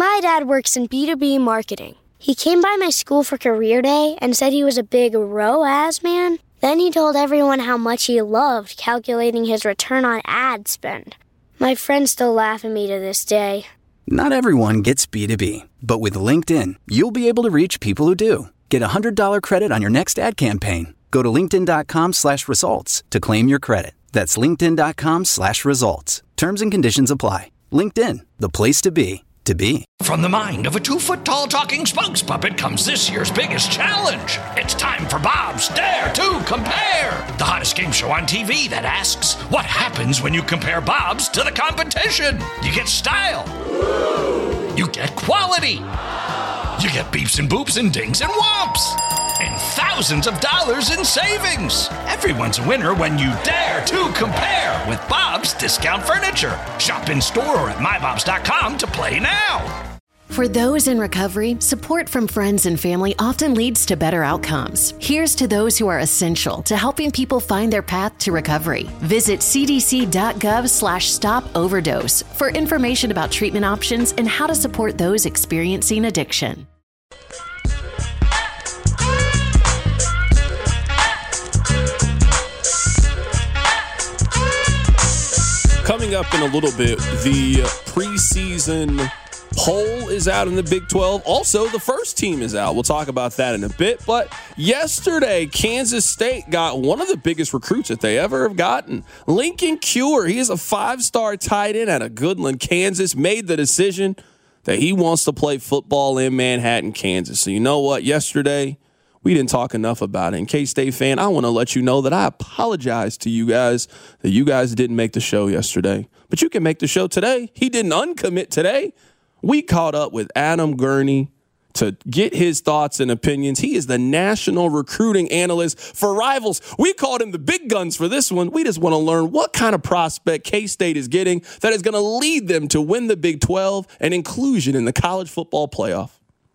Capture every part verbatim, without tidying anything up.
My dad works in B two B marketing. He came by my school for career day and said he was a big R O A S man. Then he told everyone how much he loved calculating his return on ad spend. My friends still laugh at me to this day. Not everyone gets B two B, but with LinkedIn, you'll be able to reach people who do. Get a one hundred dollars credit on your next ad campaign. Go to linkedin.com slash results to claim your credit. That's linkedin.com slash results. Terms and conditions apply. LinkedIn, the place to be, to be. From the mind of a two-foot-tall talking spokes puppet comes this year's biggest challenge. It's time for Bob's Dare to Compare, the hottest game show on T V that asks, what happens when you compare Bob's to the competition? You get style. You get quality. You get beeps and boops and dings and whomps. And thousands of dollars in savings. Everyone's a winner when you dare to compare with Bob's Discount Furniture. Shop in store or at my bobs dot com to play now. For those in recovery, support from friends and family often leads to better outcomes. Here's to those who are essential to helping people find their path to recovery. Visit cdc.gov slash stop overdose for information about treatment options and how to support those experiencing addiction. Coming up in a little bit, the preseason poll is out in the Big twelve. Also, the first team is out. We'll talk about that in a bit. But yesterday, Kansas State got one of the biggest recruits that they ever have gotten. Lincoln Cure, he is a five-star tight end out of Goodland, Kansas, made the decision that he wants to play football in Manhattan, Kansas. So you know what? Yesterday, we didn't talk enough about it. And K-State fan, I want to let you know that I apologize to you guys that you guys didn't make the show yesterday. But you can make the show today. He didn't uncommit today. We caught up with Adam Gurney to get his thoughts and opinions. He is the national recruiting analyst for Rivals. We called him the big guns for this one. We just want to learn what kind of prospect K-State is getting that is going to lead them to win the Big twelve and inclusion in the college football playoff.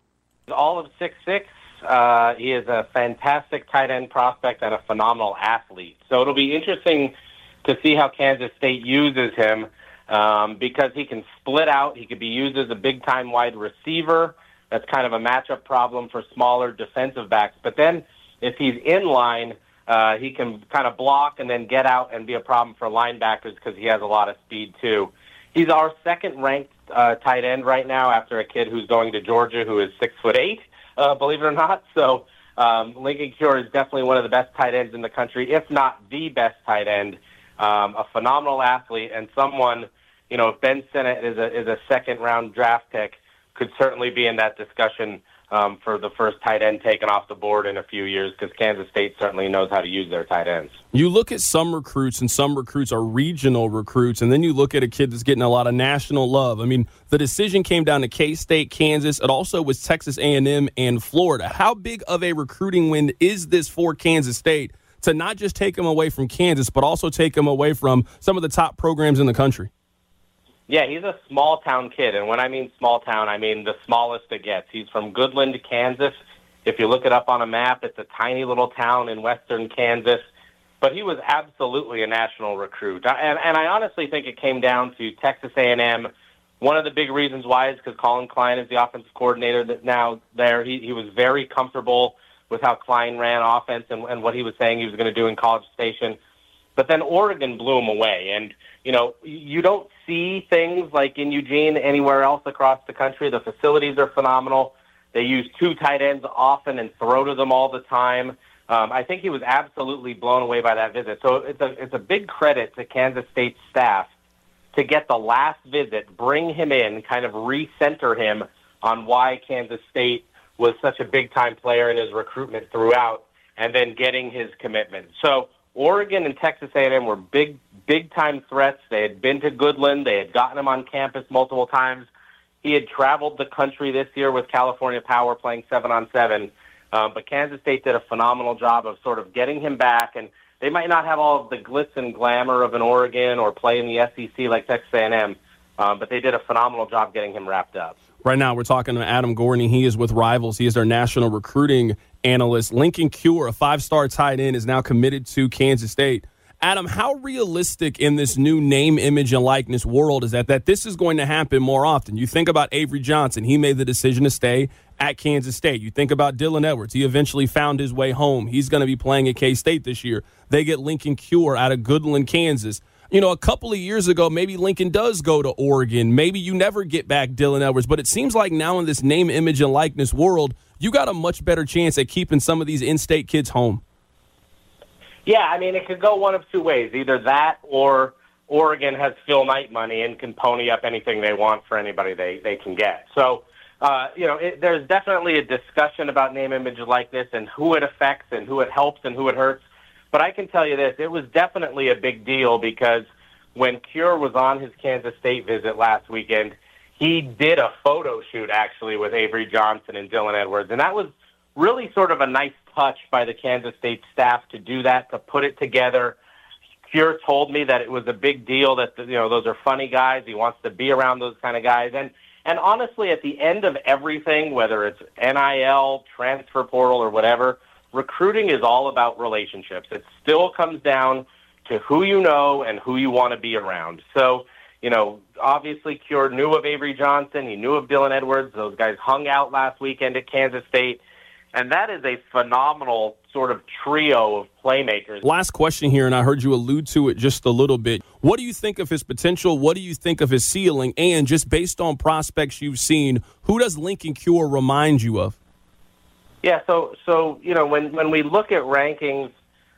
All of six six. Uh, he is a fantastic tight end prospect and a phenomenal athlete. So it'll be interesting to see how Kansas State uses him um, because he can split out. He could be used as a big-time wide receiver. That's kind of a matchup problem for smaller defensive backs. But then if he's in line, uh, he can kind of block and then get out and be a problem for linebackers because he has a lot of speed too. He's our second-ranked uh, tight end right now after a kid who's going to Georgia who is six foot eight. Uh, believe it or not. So um, Lincoln Cure is definitely one of the best tight ends in the country, if not the best tight end. Um, a phenomenal athlete and someone, you know, if Ben Sinnott is a is a second round draft pick, could certainly be in that discussion um, for the first tight end taken off the board in a few years because Kansas State certainly knows how to use their tight ends. You look at some recruits, and some recruits are regional recruits, and then you look at a kid that's getting a lot of national love. I mean, the decision came down to K-State, Kansas. It also was Texas A and M and Florida. How big of a recruiting win is this for Kansas State to not just take them away from Kansas, but also take them away from some of the top programs in the country? Yeah, he's a small-town kid, and when I mean small-town, I mean the smallest it gets. He's from Goodland, Kansas. If you look it up on a map, it's a tiny little town in western Kansas. But he was absolutely a national recruit. And, and I honestly think it came down to Texas A and M. One of the big reasons why is because Colin Klein is the offensive coordinator that now there. He, he was very comfortable with how Klein ran offense and, and what he was saying he was going to do in College Station. But then Oregon blew him away. And, you know, you don't see things like in Eugene anywhere else across the country. The facilities are phenomenal. They use two tight ends often and throw to them all the time. Um, I think he was absolutely blown away by that visit. So it's a it's a big credit to Kansas State's staff to get the last visit, bring him in, kind of recenter him on why Kansas State was such a big-time player in his recruitment throughout, and then getting his commitment. So Oregon and Texas A and M were big, big-time threats. They had been to Goodland. They had gotten him on campus multiple times. He had traveled the country this year with California Power playing seven-on-seven. Um, but Kansas State did a phenomenal job of sort of getting him back, and they might not have all of the glitz and glamour of an Oregon or play in the S E C like Texas A and M, um, but they did a phenomenal job getting him wrapped up. Right now, we're talking to Adam Gurney. He is with Rivals. He is our national recruiting analyst. Lincoln Cure, a five-star tight end, is now committed to Kansas State. Adam, how realistic in this new name, image, and likeness world is that, that this is going to happen more often? You think about Avery Johnson. He made the decision to stay at Kansas State. You think about Dylan Edwards. He eventually found his way home. He's going to be playing at K-State this year. They get Lincoln Cure out of Goodland, Kansas. You know, a couple of years ago, maybe Lincoln does go to Oregon. Maybe you never get back Dylan Edwards. But it seems like now in this name, image, and likeness world, you got a much better chance at keeping some of these in-state kids home. Yeah, I mean, it could go one of two ways. Either that or Oregon has Phil Knight money and can pony up anything they want for anybody they, they can get. So, uh, you know, it, there's definitely a discussion about name, image, like this and who it affects and who it helps and who it hurts. But I can tell you this, it was definitely a big deal because when Cure was on his Kansas State visit last weekend, he did a photo shoot, actually, with Avery Johnson and Dylan Edwards. And that was really sort of a nice touch by the Kansas State staff to do that, to put it together. Cure told me that it was a big deal, that, you know, those are funny guys. He wants to be around those kind of guys. And and honestly, at the end of everything, whether it's N I L, transfer portal, or whatever, recruiting is all about relationships. It still comes down to who you know and who you want to be around. So, you know, obviously Cure knew of Avery Johnson. He knew of Dylan Edwards. Those guys hung out last weekend at Kansas State. And that is a phenomenal sort of trio of playmakers. Last question here, and I heard you allude to it just a little bit. What do you think of his potential? What do you think of his ceiling? And just based on prospects you've seen, who does Lincoln Cure remind you of? Yeah, so, so you know, when, when we look at rankings,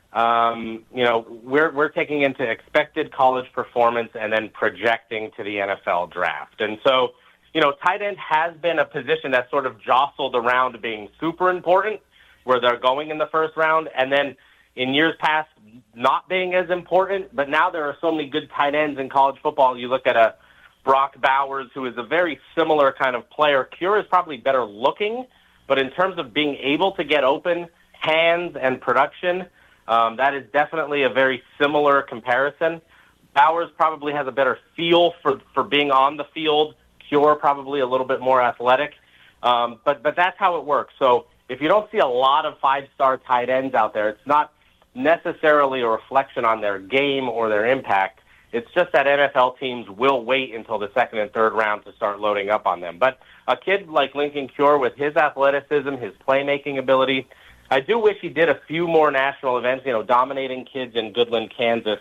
um, you know, we're, we're taking into expected college performance and then projecting to the N F L draft. And so, you know, tight end has been a position that's sort of jostled around being super important, where they're going in the first round, and then in years past not being as important. But now there are so many good tight ends in college football. You look at a Brock Bowers, who is a very similar kind of player. Cure is probably better looking, but in terms of being able to get open, hands, and production, um, that is definitely a very similar comparison. Bowers probably has a better feel for, for being on the field. Cure probably a little bit more athletic, um, but but that's how it works. So if you don't see a lot of five-star tight ends out there, it's not necessarily a reflection on their game or their impact. It's just that N F L teams will wait until the second and third round to start loading up on them. But a kid like Lincoln Cure, with his athleticism, his playmaking ability, I do wish he did a few more national events, you know, dominating kids in Goodland, Kansas.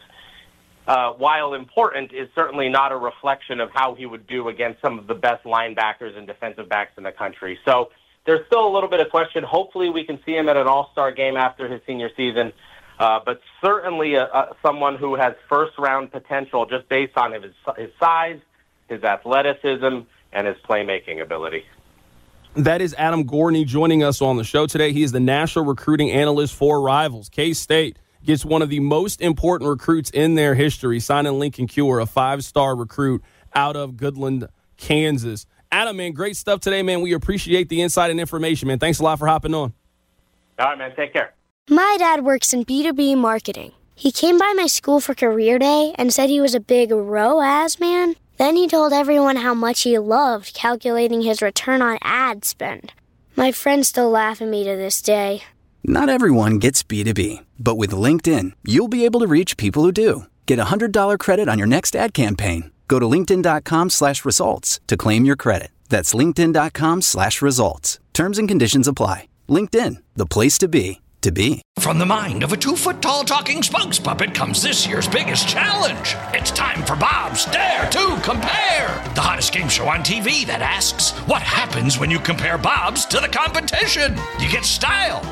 Uh, while important, is certainly not a reflection of how he would do against some of the best linebackers and defensive backs in the country. So there's still a little bit of question. Hopefully we can see him at an all-star game after his senior season, uh, but certainly a, a, someone who has first-round potential just based on his, his size, his athleticism, and his playmaking ability. That is Adam Gorney joining us on the show today. He is the national recruiting analyst for Rivals. K-State gets one of the most important recruits in their history, signing Lincoln Cure, a five-star recruit out of Goodland, Kansas. Adam, man, great stuff today, man. We appreciate the insight and information, man. Thanks a lot for hopping on. All right, man. Take care. My dad works in B two B marketing. He came by my school for career day and said he was a big R O A S man. Then he told everyone how much he loved calculating his return on ad spend. My friends still laugh at me to this day. Not everyone gets B two B, but with LinkedIn, you'll be able to reach people who do. Get a one hundred dollars credit on your next ad campaign. Go to linkedin.com slash results to claim your credit. That's linkedin.com slash results. Terms and conditions apply. LinkedIn, the place to be, to be. From the mind of a two-foot-tall talking spokes puppet comes this year's biggest challenge. It's time for Bob's Dare to Compare, the hottest game show on T V that asks, what happens when you compare Bob's to the competition? You get style.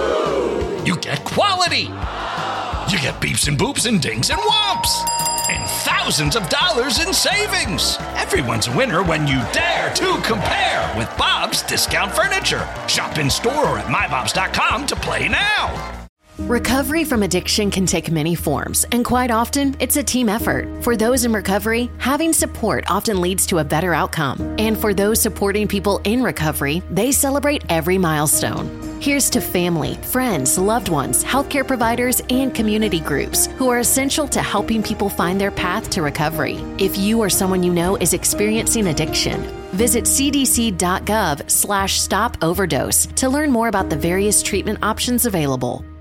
You get quality. You get beeps and boops and dings and whomps. And thousands of dollars in savings. Everyone's a winner when you dare to compare with Bob's Discount Furniture. Shop in store or at my bobs dot com to play now. Recovery from addiction can take many forms, and quite often, it's a team effort. For those in recovery, having support often leads to a better outcome. And for those supporting people in recovery, they celebrate every milestone. Here's to family, friends, loved ones, healthcare providers, and community groups who are essential to helping people find their path to recovery. If you or someone you know is experiencing addiction, visit cdc.gov slash stop overdose to learn more about the various treatment options available.